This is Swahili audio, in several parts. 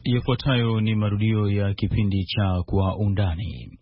Yafuatayo ni marudio ya kipindi cha Kwa Undani.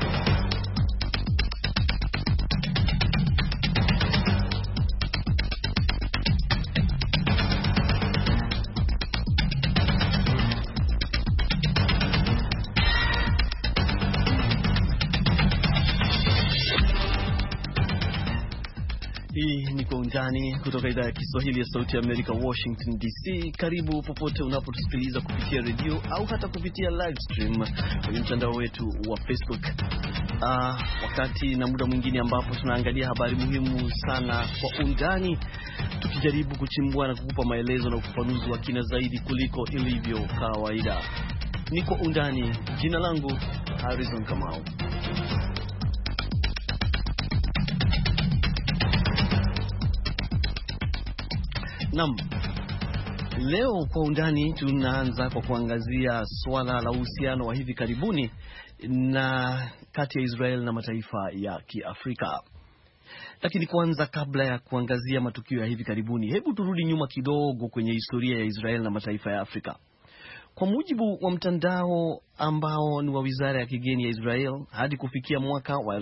Hii ni Kwa Undani kutoka idhaa ya Kiswahili ya Sauti ya Amerika, Washington DC. Karibu popote unapotusikiliza kupitia redio au hata kupitia live stream kwenye mtandao wetu wa Facebook. Wakati na muda mwingine ambapo tunaangalia habari muhimu sana kwa undani, tukijaribu kuchimbua na kukupa maelezo na ufafanuzi wa kina zaidi kuliko ilivyo kawaida. Ni Kwa Undani. Jina langu Harrison Kamau. Naam. Leo Kwa Undani tunaanza kwa kuangazia swala la uhusiano wa hivi karibuni na kati ya Israel na mataifa ya Kiafrika. Lakini kwanza, kabla ya kuangazia matukio ya hivi karibuni, hebu turudi nyuma kidogo kwenye historia ya Israel na mataifa ya Afrika. Kwa mujibu wa mtandao ambao ni wa Wizara ya Kigeni ya Israel, hadi kufikia mwaka wa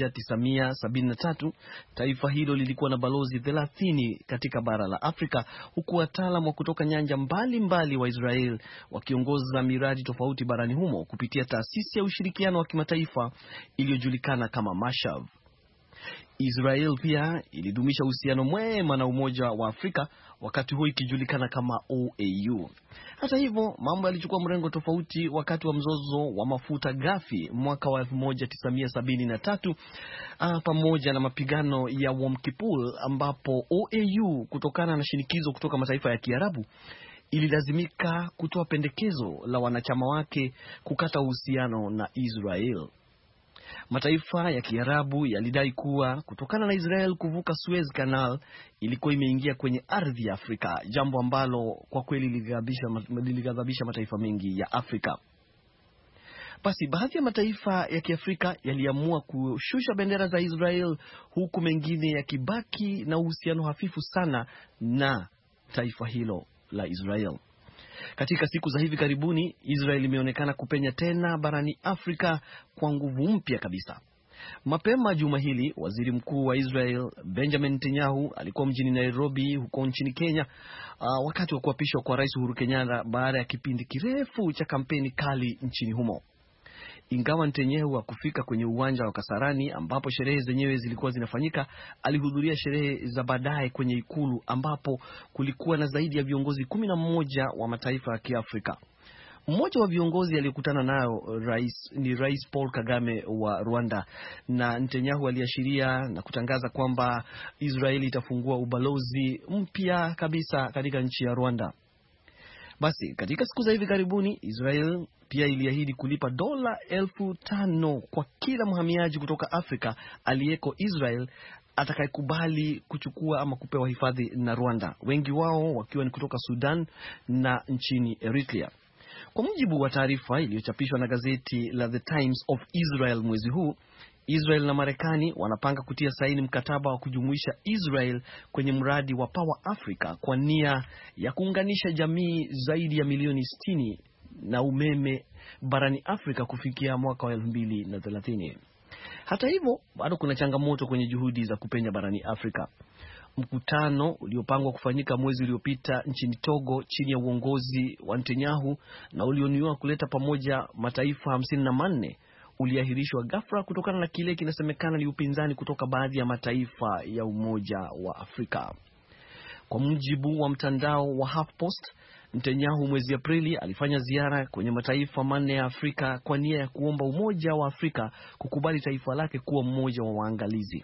1973, taifa hilo lilikuwa na balozi 30 katika bara la Afrika, huku wataalamu kutoka nyanja mbalimbali wa Israel wakiongoza miradi tofauti barani humo kupitia taasisi ya ushirikiano wa kimataifa iliyojulikana kama Mashav. Israel pia ilidumisha uhusiano mwema na Umoja wa Afrika, wakati huo ikijulikana kama OAU. Hata hivyo, mambo yalichukua mrengo tofauti wakati wa mzozo wa mafuta ghafi mwaka wa 1973 pamoja na mapigano ya Yom Kippur, ambapo OAU kutokana na shinikizo kutoka mataifa ya Kiarabu ililazimika kutoa pendekezo la wanachama wake kukata uhusiano na Israel. Mataifa ya Kiarabu yalidai kuwa kutokana na Israel kuvuka Suez Canal ilikuwa imeingia kwenye ardhi ya Afrika, jambo ambalo kwa kweli lilighadhabisha mataifa mengi ya Afrika. Basi baadhi ya mataifa ya Kiafrika yaliamua kushusha bendera za Israel, huku mengine yakibaki na uhusiano hafifu sana na taifa hilo la Israel. Katika siku za hivi karibuni, Israel imeonekana kupenya tena barani Afrika kwa nguvu mpya kabisa. Mapema juma hili, waziri mkuu wa Israel Benjamin Netanyahu alikuwa mjini Nairobi huko nchini Kenya wakati wa kuapishwa kwa Rais Uhuru Kenyatta baada ya kipindi kirefu cha kampeni kali nchini humo. Ingawa Netanyahu hakufika kwenye uwanja wa Kasarani ambapo sherehe zenyewe zilikuwa zinafanyika, alihudhuria sherehe za baadaye kwenye ikulu ambapo kulikuwa na zaidi ya viongozi 11 wa mataifa ya Kiafrika. Mmoja wa viongozi aliyokutana nao ni Rais Paul Kagame wa Rwanda, na Netanyahu aliashiria na kutangaza kwamba Israeli itafungua ubalozi mpya kabisa katika nchi ya Rwanda. Basi katika siku za hivi karibuni, Israel pia iliahidi kulipa dola 5,000 kwa kila mhamiaji kutoka Afrika aliyeko Israel atakayekubali kuchukua ama kupewa hifadhi na Rwanda, wengi wao wakiwa ni kutoka Sudan na nchini Eritrea. Kwa mujibu wa taarifa iliyochapishwa na gazeti la The Times of Israel mwezi huu, Israel na Marekani wanapanga kutia saini mkataba wa kujumuisha Israel kwenye mradi wa Power Africa kwa nia ya kuunganisha jamii zaidi ya milioni 60 na umeme barani Afrika kufikia mwaka wa 2030. Hata hivyo, bado kuna changamoto kwenye juhudi za kupenya barani Afrika. Mkutano uliopangwa kufanyika mwezi uliopita nchini Togo chini ya uongozi wa Netanyahu na ulioniwa kuleta pamoja mataifa 54 uliahirishwa ghafla kutokana na kile kinasemekana ni upinzani kutoka baadhi ya mataifa ya Umoja wa Afrika. Kwa mujibu wa mtandao wa HuffPost, Netanyahu mwezi Aprili alifanya ziara kwenye mataifa 4 ya Afrika kwa nia ya kuomba Umoja wa Afrika kukubali taifa lake kuwa mmoja wa waangalizi.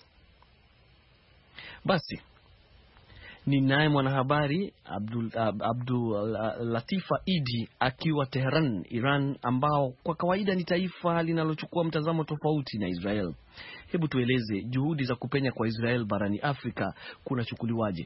Basi ni naye mwanahabari Abdul Latifa Idi akiwa Tehran, Iran, ambao kwa kawaida ni taifa linalochukua mtazamo tofauti na Israel. Hebu tueleze juhudi za kupenya kwa Israel barani Afrika kunachukuliwaje?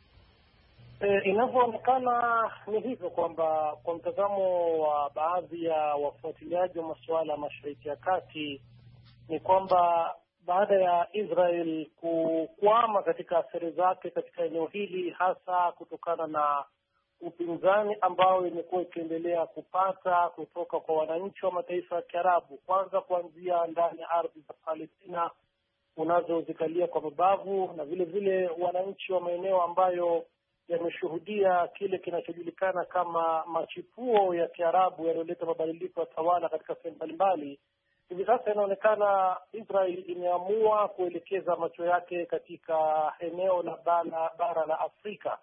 Inavyoonekana ni hivyo kwamba kwa mtazamo wa baadhi ya wafuatiliaji wa masuala ya Mashariki ya Kati ni kwamba baada ya Israel kukwama katika sera zake katika eneo hili, hasa kutokana na upinzani ambao imekuwa ikiendelea kupata kutoka kwa wananchi wa mataifa ya Kiarabu, kwanza kuanzia ndani ya ardhi za Palestina unazozikalia kwa mabavu, na vile vile wananchi wa maeneo ambayo yameshuhudia kile kinachojulikana kama machipuo ya Kiarabu yaliyoleta mabadiliko ya tawala katika sehemu mbalimbali. Hivi sasa inaonekana Israel imeamua kuelekeza macho yake katika eneo la bara la Afrika,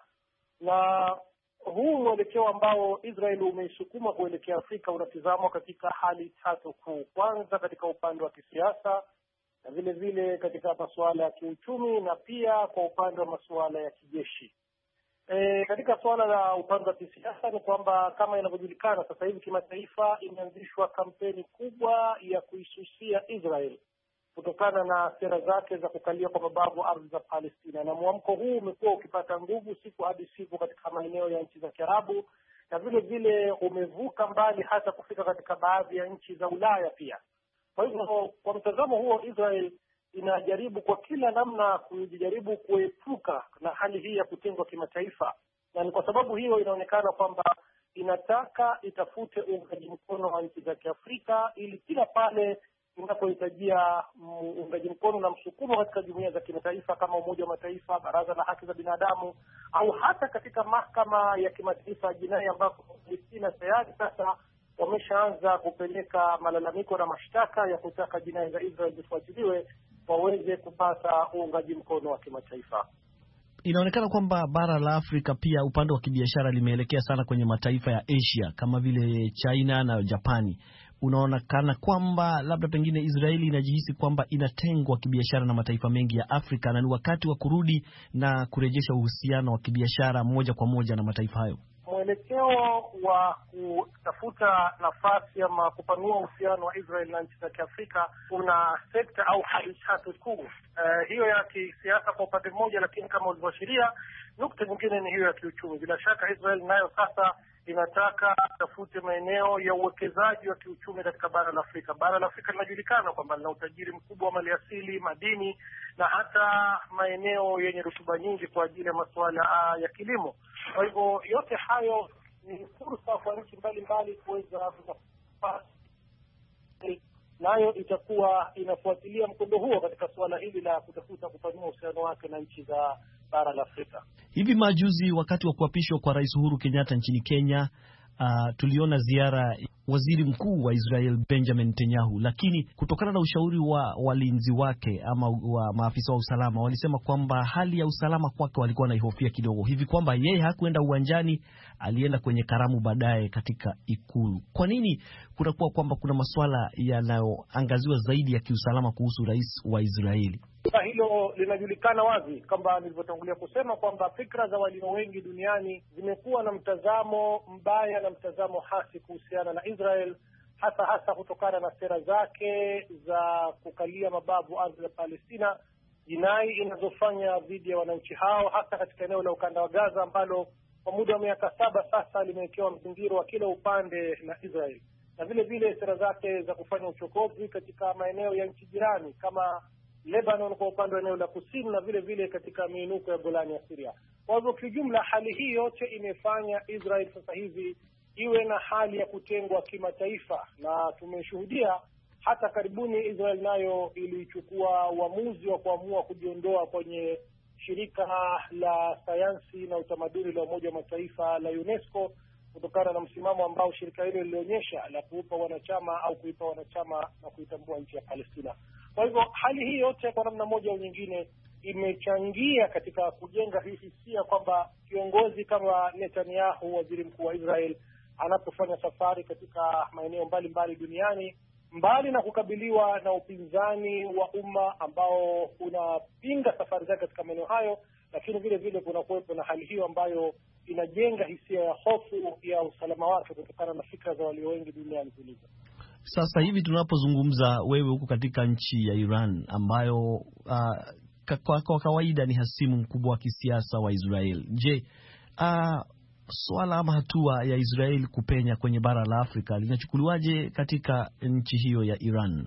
na huu mwelekeo ambao Israel umeisukuma kuelekea Afrika unatizamwa katika hali tatu kuu. Kwanza, katika upande wa kisiasa, na vile vile katika masuala ya kiuchumi, na pia kwa upande wa masuala ya kijeshi. Katika suala la upande wa kisiasa ni kwamba kama inavyojulikana sasa hivi kimataifa, imeanzishwa kampeni kubwa ya kuisusia Israel kutokana na sera zake za kukalia kwa mabavu ardhi za Palestina, na mwamko huu umekuwa ukipata nguvu siku hadi siku katika maeneo ya nchi za Kiarabu, na vile vile umevuka mbali hata kufika katika baadhi ya nchi za Ulaya pia. Kwa hivyo, kwa mtazamo huo, Israel inajaribu kwa kila namna kujaribu kuepuka na hali hii ya kutengwa kimataifa, na ni kwa sababu hiyo inaonekana kwamba inataka itafute uungaji mkono wa nchi za Kiafrika, ili kila pale inapohitajia uungaji mkono na msukumo katika jumuiya za kimataifa kama Umoja wa Mataifa, Baraza la Haki za Binadamu, au hata katika mahakama ya kimataifa ya jinai, ambapo Palestina tayari sasa wameshaanza kupeleka malalamiko na mashtaka ya kutaka jinai za Israel zifuatiliwe, waweze kupata uungaji mkono wa kimataifa. Inaonekana kwamba bara la Afrika pia upande wa kibiashara limeelekea sana kwenye mataifa ya Asia kama vile China na Japani. Unaonekana kwamba labda pengine Israeli inajihisi kwamba inatengwa kibiashara na mataifa mengi ya Afrika, na ni wakati wa kurudi na kurejesha uhusiano wa kibiashara moja kwa moja na mataifa hayo. Mwelekeo wa kutafuta nafasi ama kupanua uhusiano wa Israel na nchi za Kiafrika una sekta au hali tatu kuu. Hiyo ya kisiasa kwa upande mmoja, lakini kama ulivyoashiria, nukta nyingine ni hiyo ya kiuchumi. Bila shaka Israel nayo sasa inataka tafute maeneo ya uwekezaji wa kiuchumi katika bara la Afrika. Bara la Afrika linajulikana kwamba lina utajiri mkubwa wa maliasili, madini na hata maeneo yenye rutuba nyingi kwa ajili ya masuala ya kilimo. Kwa hivyo yote hayo ni fursa kwa nchi mbalimbali kuweza kupata, nayo itakuwa inafuatilia mkondo huo katika suala hili la kutafuta kupanua uhusiano wake na nchi za bara la Afrika. Hivi majuzi wakati wa kuapishwa kwa Rais Uhuru Kenyatta nchini Kenya, tuliona ziara waziri mkuu wa Israel Benjamin Netanyahu, lakini kutokana na ushauri wa walinzi wake ama wa maafisa wa usalama, walisema kwamba hali ya usalama kwake walikuwa wanaihofia kidogo, hivi kwamba yeye hakuenda uwanjani, alienda kwenye karamu baadaye katika ikulu. Kwa nini kunakuwa kwamba kuna masuala yanayoangaziwa zaidi ya kiusalama kuhusu rais wa Israeli? Hilo linajulikana wazi kama nilivyotangulia kusema kwamba fikra za walio wengi duniani zimekuwa na mtazamo mbaya na mtazamo hasi kuhusiana na Israel, hasa kutokana na sera zake za kukalia mabavu ardhi za Palestina, jinai inazofanya dhidi ya wananchi hao, hasa katika eneo la ukanda wa Gaza ambalo kwa muda wa miaka 7 sasa limewekewa mzingiro wa kila upande na Israel, na vile vile sera zake za kufanya uchokozi katika maeneo ya nchi jirani kama Lebanon kwa upande wa eneo la kusini, na vile vile katika miinuko ya Golani ya Syria. Kwa hivyo kijumla, hali hii yote imefanya Israel sasa hivi iwe na hali ya kutengwa kimataifa, na tumeshuhudia hata karibuni Israel nayo ilichukua uamuzi wa kuamua kujiondoa kwenye shirika la sayansi na utamaduni la Umoja wa Mataifa la UNESCO kutokana na msimamo ambao shirika hilo lilionyesha la kuipa wanachama na kuitambua nchi ya Palestina. Kwa hivyo hali hii yote kwa namna moja au nyingine imechangia katika kujenga hii hisia kwamba kiongozi kama Netanyahu, waziri mkuu wa Israel, anapofanya safari katika maeneo mbalimbali duniani, mbali na kukabiliwa na upinzani wa umma ambao unapinga safari zake katika maeneo hayo, lakini vile vile kuna kuwepo na hali hiyo ambayo inajenga hisia ya hofu ya usalama wake kutokana na fikra za walio wengi duniani zilizo. Sasa hivi tunapozungumza, wewe huko katika nchi ya Iran ambayo kwa kawaida ni hasimu mkubwa wa kisiasa wa Israel. Je, swala ama hatua ya Israel kupenya kwenye bara la Afrika linachukuliwaje katika nchi hiyo ya Iran?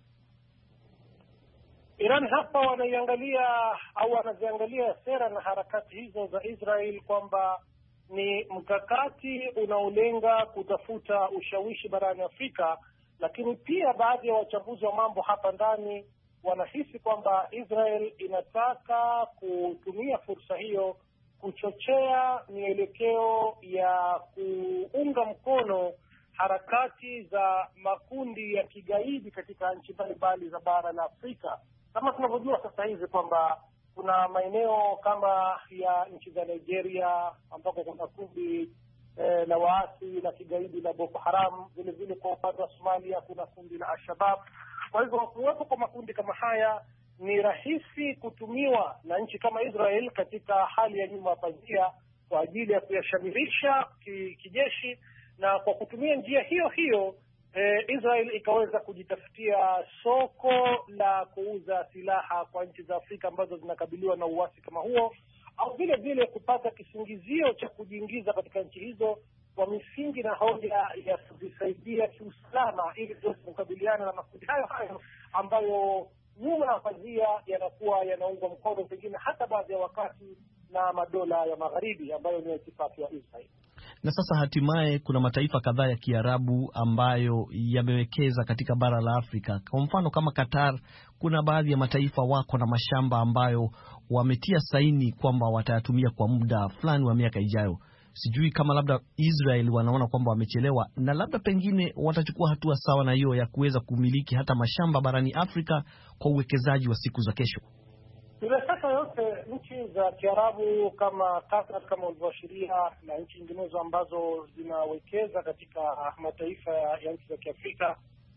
Iran hapa wanaziangalia sera na harakati hizo za Israel kwamba ni mkakati unaolenga kutafuta ushawishi barani Afrika, lakini pia baadhi ya wachambuzi wa mambo hapa ndani wanahisi kwamba Israel inataka kutumia fursa hiyo kuchochea mielekeo ya kuunga mkono harakati za makundi ya kigaidi katika nchi mbalimbali za bara la Afrika. Kama tunavyojua sasa hivi kwamba kuna maeneo kama ya nchi za Nigeria ambako kuna kundi la waasi la kigaidi la Boko Haram, vile vile kwa upande wa Somalia kuna kundi la Al-Shabaab. Kwa hivyo kuwepo kwa makundi kama haya ni rahisi kutumiwa na nchi kama Israel katika hali ya nyuma ya pazia kwa ajili ya kuyashamirisha kijeshi, na kwa kutumia njia hiyo hiyo Israel ikaweza kujitafutia soko la kuuza silaha kwa nchi za Afrika ambazo zinakabiliwa na uasi kama huo, au vile vile kupata kisingizio cha kujiingiza katika nchi hizo kwa misingi na hoja ya kujisaidia kiusalama ili ziweze kukabiliana na makundi hayo ambayo nyuma ya pazia yanakuwa yanaungwa mkono pengine hata baadhi ya wakati na madola ya magharibi ambayo ni itifaki ya Israel. Na sasa hatimaye kuna mataifa kadhaa ya Kiarabu ambayo yamewekeza katika bara la Afrika. Kwa mfano kama Qatar, kuna baadhi ya mataifa wako na mashamba ambayo wametia saini kwamba watayatumia kwa muda fulani wa miaka ijayo. Sijui kama labda Israel wanaona kwamba wamechelewa na labda pengine watachukua hatua sawa na hiyo ya kuweza kumiliki hata mashamba barani Afrika kwa uwekezaji wa siku za kesho. Bila shaka yote nchi za Kiarabu kama Qatar, kama ulivyoashiria, na nchi nyinginezo ambazo zinawekeza katika mataifa ya nchi za Kiafrika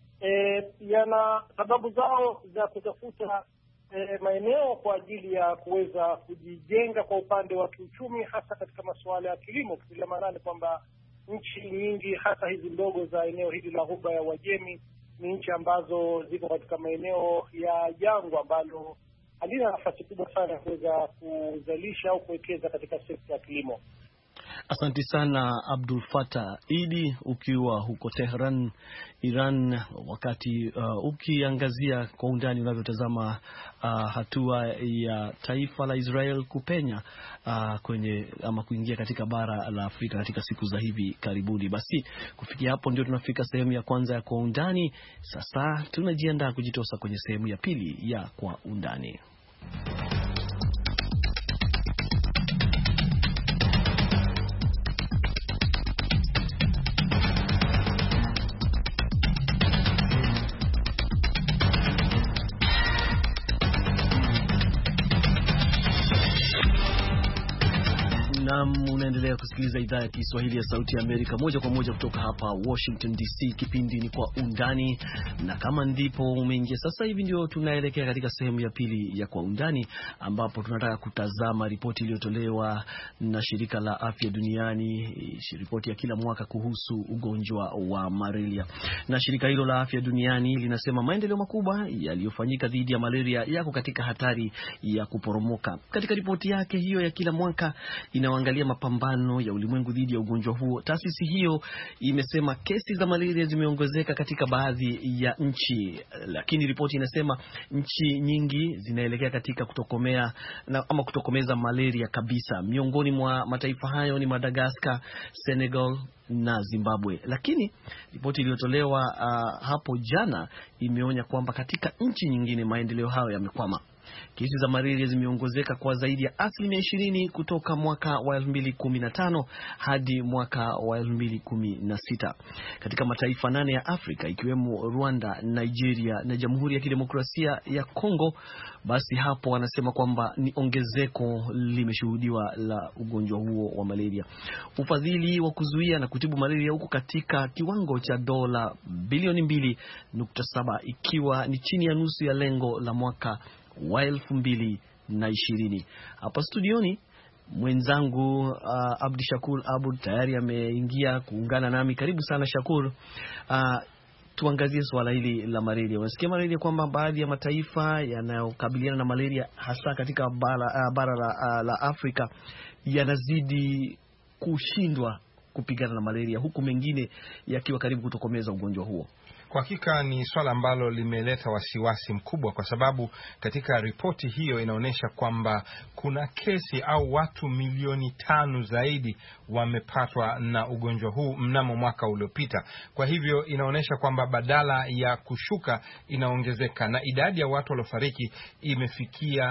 yana sababu zao za kutafuta maeneo kwa ajili ya kuweza kujijenga kwa upande wa kiuchumi, hasa katika masuala ya kilimo, kwa maana kwamba nchi nyingi hasa hizi ndogo za eneo hili la Ghuba ya Uajemi ni nchi ambazo ziko katika maeneo ya jangwa ambalo halina nafasi kubwa sana kuweza kuzalisha au kuwekeza katika sekta ya kilimo. Asante sana Abdul Fattah Idi ukiwa huko Tehran, Iran, wakati ukiangazia kwa undani unavyotazama hatua ya taifa la Israel kupenya kwenye ama kuingia katika bara la Afrika katika siku za hivi karibuni. Basi kufikia hapo ndio tunafika sehemu ya kwanza ya kwa undani. Sasa tunajiandaa kujitosa kwenye sehemu ya pili ya kwa undani. Unaendelea kusikiliza idhaa ya Kiswahili ya Sauti ya Amerika moja kwa moja kutoka hapa Washington DC. Kipindi ni Kwa Undani, na kama ndipo umeingia sasa hivi ndio tunaelekea katika sehemu ya pili ya Kwa Undani, ambapo tunataka kutazama ripoti iliyotolewa na Shirika la Afya Duniani, ripoti ya kila mwaka kuhusu ugonjwa wa malaria. Na shirika hilo la Afya Duniani linasema maendeleo makubwa yaliyofanyika dhidi ya malaria yako katika hatari ya kuporomoka. Katika ripoti yake hiyo ya kila mwaka inaangalia mapambano ya ulimwengu dhidi ya ugonjwa huo. Taasisi hiyo imesema kesi za malaria zimeongezeka katika baadhi ya nchi, lakini ripoti inasema nchi nyingi zinaelekea katika kutokomea ama kutokomeza malaria kabisa. Miongoni mwa mataifa hayo ni Madagascar, Senegal na Zimbabwe. Lakini ripoti iliyotolewa hapo jana imeonya kwamba katika nchi nyingine maendeleo hayo yamekwama. Kesi za malaria zimeongezeka kwa zaidi ya 20% kutoka mwaka wa 2015 hadi mwaka wa 2016. Katika mataifa 8 ya Afrika ikiwemo Rwanda, Nigeria na Jamhuri ya Kidemokrasia ya Kongo, basi hapo wanasema kwamba ni ongezeko limeshuhudiwa la ugonjwa huo wa malaria. Ufadhili wa kuzuia na kutibu malaria huko katika kiwango cha dola bilioni 2.7 ikiwa ni chini ya nusu ya lengo la mwaka wa 2020. Hapa studioni mwenzangu Abdi Shakur Abud tayari ameingia kuungana nami. Karibu sana Shakur. Tuangazie swala hili la malaria. Unasikia malaria kwamba baadhi ya mataifa yanayokabiliana na malaria hasa katika bara la Afrika yanazidi kushindwa kupigana na malaria, huku mengine yakiwa karibu kutokomeza ugonjwa huo? Kwa hakika ni swala ambalo limeleta wasiwasi mkubwa, kwa sababu katika ripoti hiyo inaonyesha kwamba kuna kesi au watu milioni 5 zaidi wamepatwa na ugonjwa huu mnamo mwaka uliopita. Kwa hivyo inaonyesha kwamba badala ya kushuka inaongezeka, na idadi ya watu waliofariki imefikia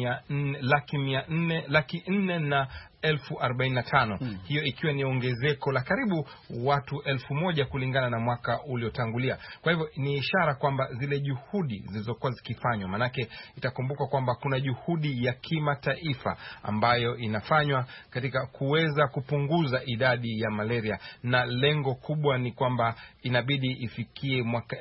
445,000, hiyo ikiwa ni ongezeko la karibu watu 1,000 kulingana na mwaka uliotangulia. Kwa hivyo ni ishara kwamba zile juhudi zilizokuwa zikifanywa, manake itakumbuka kwamba kuna juhudi ya kimataifa ambayo inafanywa katika kuweza kupunguza idadi ya malaria, na lengo kubwa ni kwamba inabidi ifikie mwaka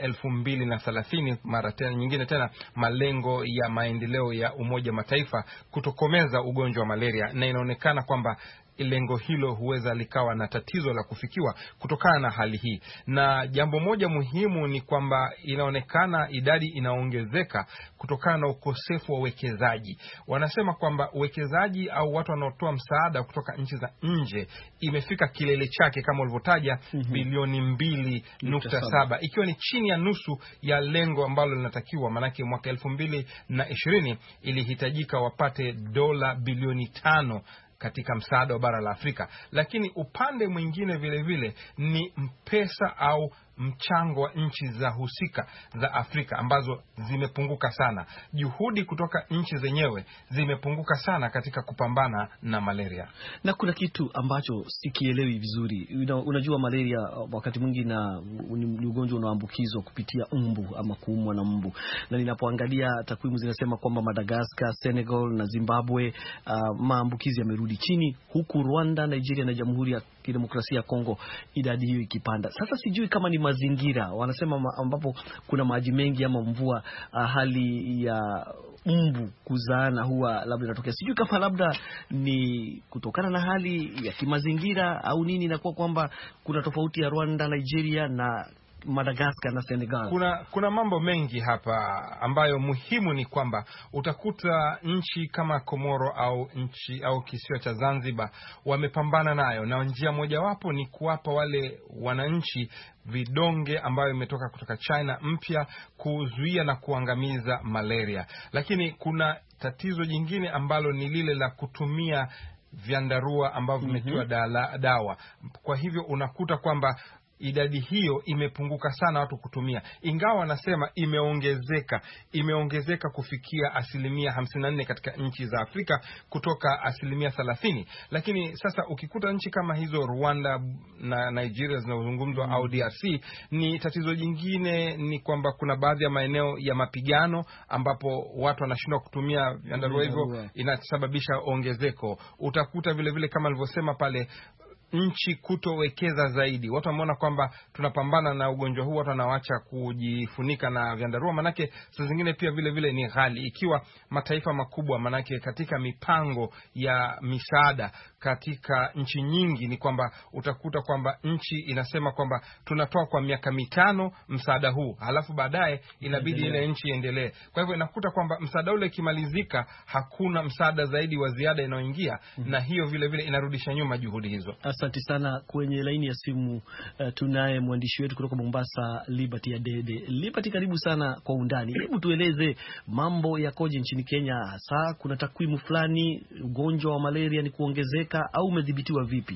2030, mara tena nyingine tena malengo ya maendeleo ya Umoja Mataifa kutokomeza ugonjwa wa malaria, na inaonekana kwamba lengo hilo huweza likawa na tatizo la kufikiwa kutokana na hali hii. Na jambo moja muhimu ni kwamba inaonekana idadi inaongezeka kutokana na ukosefu wa uwekezaji. Wanasema kwamba uwekezaji au watu wanaotoa msaada kutoka nchi za nje imefika kilele chake kama ulivyotaja, bilioni 2.7, ikiwa ni chini ya nusu ya lengo ambalo linatakiwa. Manake mwaka 2020 ilihitajika wapate dola bilioni 5 katika msaada wa bara la Afrika. Lakini upande mwingine vile vile ni pesa au mchango wa nchi za husika za Afrika ambazo zimepunguka sana. Juhudi kutoka nchi zenyewe zimepunguka sana katika kupambana na malaria. Na kuna kitu ambacho sikielewi vizuri. Unajua malaria wakati mwingi ni ugonjwa unaoambukizwa kupitia mbu ama kuumwa na mbu. Na ninapoangalia takwimu zinasema kwamba Madagascar, Senegal na Zimbabwe maambukizi yamerudi chini, huku Rwanda, Nigeria na Jamhuri ya Kidemokrasia ya Kongo idadi hiyo ikipanda. Sasa sijui kama ni mazingira, wanasema ambapo kuna maji mengi ama mvua, hali ya mbu kuzaana huwa labda inatokea. Sijui kama labda ni kutokana na hali ya kimazingira au nini, inakuwa kwamba kuna tofauti ya Rwanda, Nigeria na Madagascar na Senegal. Kuna mambo mengi hapa ambayo muhimu ni kwamba utakuta nchi kama Komoro au kisiwa cha Zanzibar wamepambana nayo, na njia mojawapo ni kuwapa wale wananchi vidonge ambayo imetoka kutoka China mpya kuzuia na kuangamiza malaria. Lakini kuna tatizo jingine ambalo ni lile la kutumia vyandarua ambavyo vimetiwa dawa. Kwa hivyo unakuta kwamba idadi hiyo imepunguka sana watu kutumia, ingawa wanasema imeongezeka kufikia 54% katika nchi za Afrika kutoka 30%. Lakini sasa ukikuta nchi kama hizo Rwanda na Nigeria zinazozungumzwa au DRC, ni tatizo jingine ni kwamba kuna baadhi ya maeneo ya mapigano ambapo watu wanashindwa kutumia vyandarua hivyo, inasababisha ongezeko. Utakuta vile vile kama alivyosema pale, nchi kutowekeza zaidi. Watu wameona kwamba tunapambana na ugonjwa huu, watu wanaacha kujifunika na vyandarua, manake saa zingine pia vile vile ni ghali. Ikiwa mataifa makubwa, manake katika mipango ya misaada katika nchi nyingi ni kwamba utakuta kwamba nchi inasema kwamba tunatoa kwa miaka 5 msaada huu, halafu baadaye inabidi ile nchi iendelee. Kwa hivyo inakuta kwamba msaada ule ikimalizika hakuna msaada zaidi wa ziada inaoingia, na hiyo vile vile inarudisha nyuma juhudi hizo. Asante sana. Kwenye laini ya simu tunaye mwandishi wetu kutoka Mombasa, Liberty Adede. Liberty, karibu sana kwa undani. Hebu tueleze mambo yakoje nchini Kenya, hasa kuna takwimu fulani ugonjwa wa malaria ni kuongezeka au umedhibitiwa vipi?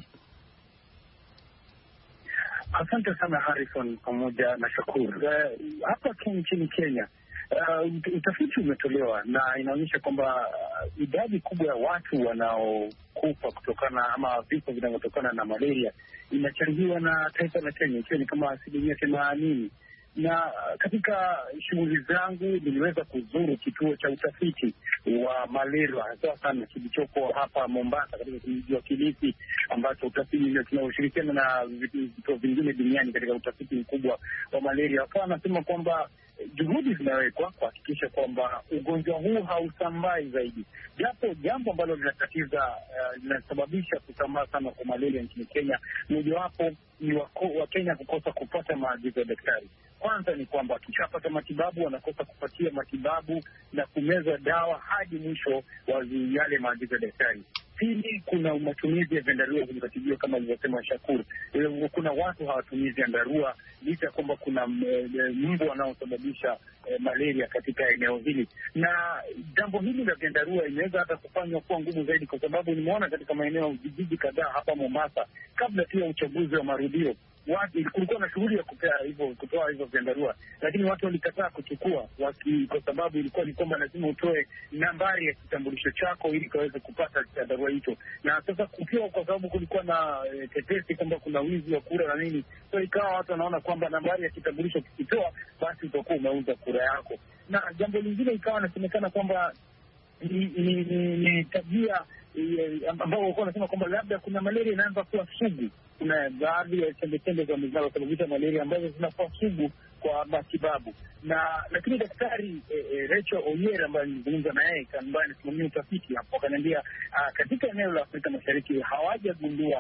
Asante sana Harrison pamoja na Shakur. Hapa nchini Kenya utafiti umetolewa na inaonyesha kwamba idadi kubwa ya watu wanaokufa kutokana ama vifo vinavyotokana na malaria inachangiwa na taifa la Kenya, ikiwa ni kama 80%. Na katika shughuli zangu niliweza kuzuru kituo cha utafiti wa malaria hasa sana kilichoko hapa Mombasa katika mji wa Kilifi, ambacho utafiti tunaoshirikiana na vituo vingine duniani katika utafiti mkubwa wa malaria. Wakawa wanasema kwamba juhudi zinawekwa kuhakikisha kwamba ugonjwa huu hausambai zaidi, japo jambo ambalo linasababisha kusambaa sana kwa malaria nchini Kenya, mojawapo ni Wakenya kukosa kupata maagizo ya daktari. Kwanza ni kwamba wakishapata matibabu wanakosa kupatia matibabu na kumeza dawa hadi mwisho wa yale maagizo ya daktari. Pili, kuna matumizi ya vyandarua vilivyotibiwa kama alivyosema Shakur. Kuna watu hawatumii vyandarua licha ya kwamba kuna mbu wanaosababisha malaria katika eneo hili, na jambo hili la vyandarua inaweza hata kufanywa kuwa ngumu zaidi, kwa sababu nimeona katika maeneo vijiji kadhaa hapa Mombasa, kabla tu ya uchaguzi wa marudio, kulikuwa na shughuli ya kutoa hivyo vyandarua, lakini watu walikataa kuchukua kwa sababu ilikuwa ni kwamba lazima utoe nambari ya kitambulisho chako ili kaweze kupata chandarua hicho. Na sasa kukiwa, kwa sababu kulikuwa na tetesi kwamba kuna wizi wa kura na nini, so ikawa watu wanaona kwamba nambari ya kitambulisho kikitoa, basi utakuwa umeuza kura yako. Na jambo lingine ikawa nasemekana kwamba ni tabia ambao walikuwa wanasema kwamba labda kuna malaria inaanza kuwa sugu. Kuna baadhi ya chembechembe za zinazosababisha malaria ambazo zinakuwa sugu kwa matibabu, lakini daktari Rachel Oyer ambaye nilizungumza na yeye, ambaye anasimamia utafiti hapo, akaniambia katika eneo la Afrika Mashariki hawajagundua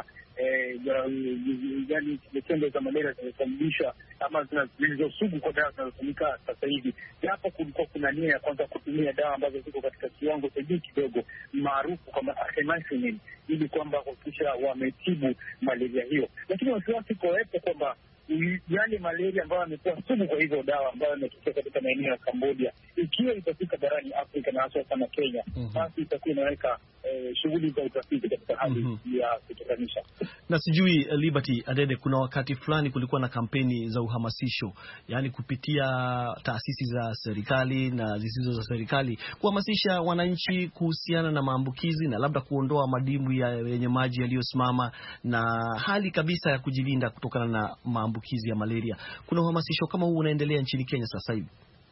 yani chembechembe za malaria zinazosababisha ama zilizosugu kwa dawa zinazotumika sasa hivi, japo kulikuwa kuna nia ya kwanza kutumia dawa ambazo ziko katika kiwango cha juu kidogo maarufu kama artemisinin, ili kwamba kuhakikisha wametibu malaria hiyo. Lakini wasiwasi kuwepo kwamba yale malaria ambayo yamekuwa sugu kwa hizo dawa ambayo yametokea katika maeneo ya Cambodia, ikiwa itafika barani Afrika na hasa sana Kenya, basi itakuwa inaweka shughuli za utafiti katika hali ya kutokanisha. Na sijui Liberty Adede, kuna wakati fulani kulikuwa na kampeni za uhamasisho, yani kupitia taasisi za serikali na zisizo za serikali, kuhamasisha wananchi kuhusiana na maambukizi na labda kuondoa madimbwi yenye maji yaliyosimama na hali kabisa ya kujilinda kutokana na maambukizi ya malaria. Kuna uhamasisho kama huu unaendelea nchini Kenya sasa hivi?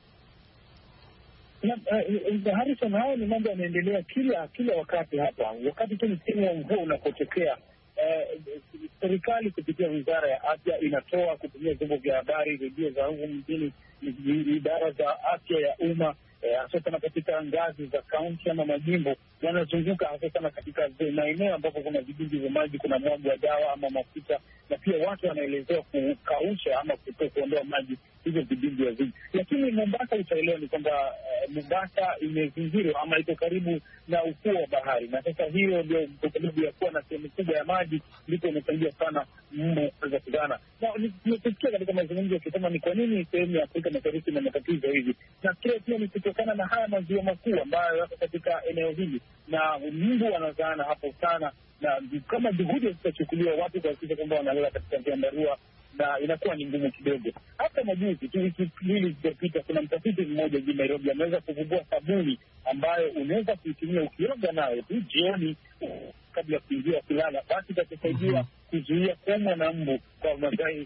Harrison, haya ni mambo yanaendelea kila wakati hapa. Wakati tu msimu wa mvua unapotokea, serikali kupitia wizara ya afya inatoa kutumia vyombo vya habari, redio za humu mjini, idara za afya ya umma, hasa sana katika ngazi za kaunti ama majimbo, wanazunguka hasa sana katika maeneo ambapo kuna vijiji vya maji, kuna mwago wa dawa ama mafuta, na pia watu wanaelezewa kukausha ama kuondoa maji hivyo vijiji vya vijiji. Lakini Mombasa, utaelewa ni kwamba Mombasa imezingirwa ama iko karibu na ufuo wa bahari, na sasa hiyo ndio sababu ya kuwa na sehemu kubwa ya maji, ndipo imesaidia sana mbu kuweza kuzana. Na nimesikia katika mazungumzo yakisema ni kwa nini sehemu ya Afrika Mashariki na matatizo hivi, na pia ni kutokana na haya maziwa makuu ambayo yako katika eneo hili, na mbu wanazaana hapo sana, na kama juhudi zitachukuliwa watu kuhakikisha kwamba wanalala katika vyandarua, na inakuwa ni ngumu kidogo. Hata majuzi tu, wiki mbili zilizopita, kuna mtafiti mmoja jijini Nairobi ameweza kuvumbua sabuni ambayo unaweza kuitumia ukioga nayo tu jioni kabla ya kuingia kulala, basi itakusaidia kuzuia kuumwa na mbu kwa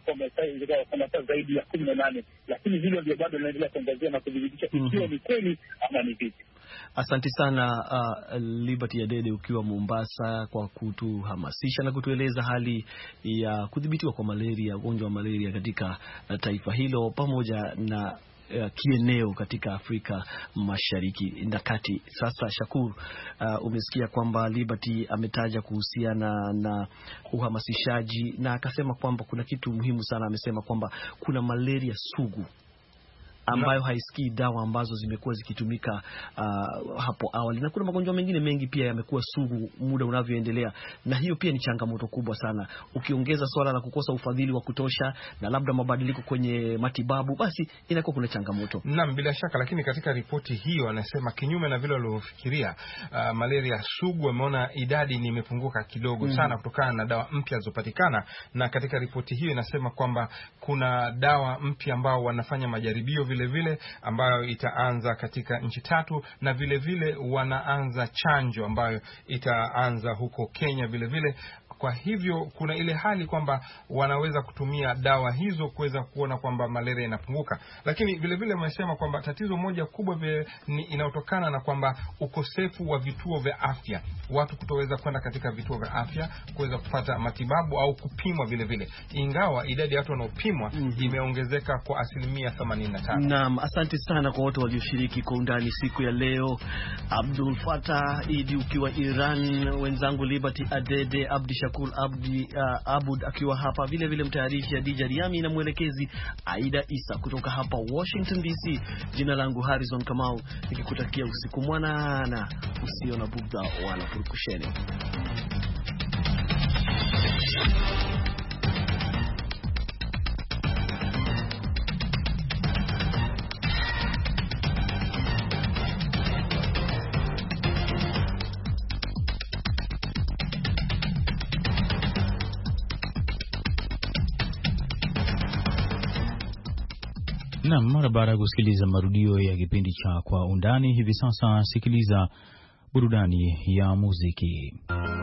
masaa zaidi ya 18. Lakini hilo ndio bado linaendelea kuangazia na kudhibitisha ikiwa ni kweli ama ni vipi. Asante sana Liberty Adede ukiwa Mombasa kwa kutuhamasisha na kutueleza hali ya kudhibitiwa kwa malaria, ugonjwa wa malaria katika taifa hilo pamoja na kieneo katika Afrika Mashariki na Kati. Sasa Shakur, umesikia kwamba Liberty ametaja kuhusiana na uhamasishaji na akasema kwamba kuna kitu muhimu sana. Amesema kwamba kuna malaria sugu ambayo haisikii dawa ambazo zimekuwa zikitumika hapo awali, na kuna magonjwa mengine mengi pia yamekuwa sugu muda unavyoendelea, na hiyo pia ni changamoto kubwa sana. Ukiongeza swala la kukosa ufadhili wa kutosha na labda mabadiliko kwenye matibabu, basi inakuwa kuna changamoto. Naam, bila shaka. Lakini katika ripoti hiyo anasema kinyume na vile walivyofikiria, malaria sugu wameona idadi ni imepunguka kidogo sana kutokana na dawa mpya zilizopatikana. Na katika ripoti hiyo inasema kwamba kuna dawa mpya ambao wanafanya majaribio vile ambayo itaanza katika nchi 3, na vile wanaanza chanjo ambayo itaanza huko Kenya vile. Kwa hivyo kuna ile hali kwamba wanaweza kutumia dawa hizo kuweza kuona kwamba malaria inapunguka. Lakini vile wamesema kwamba tatizo moja kubwa inayotokana na kwamba ukosefu wa vituo vya afya, watu kutoweza kwenda katika vituo vya afya kuweza kupata matibabu au kupimwa vile. Ingawa idadi ya watu wanaopimwa imeongezeka kwa 85%. Naam, asante sana kwa wote walioshiriki kwa undani siku ya leo. Abdul Fatah Idi ukiwa Iran, wenzangu Liberty Adede, Abdi Shakur Abud akiwa hapa, vile vile mtayarishi Adija Riami na mwelekezi Aida Isa kutoka hapa Washington DC. Jina langu Harrison Kamau, nikikutakia usiku mwanana usio na bughudha wala purukusheni. Na mara baada ya kusikiliza marudio ya kipindi cha Kwa Undani, hivi sasa sikiliza burudani ya muziki.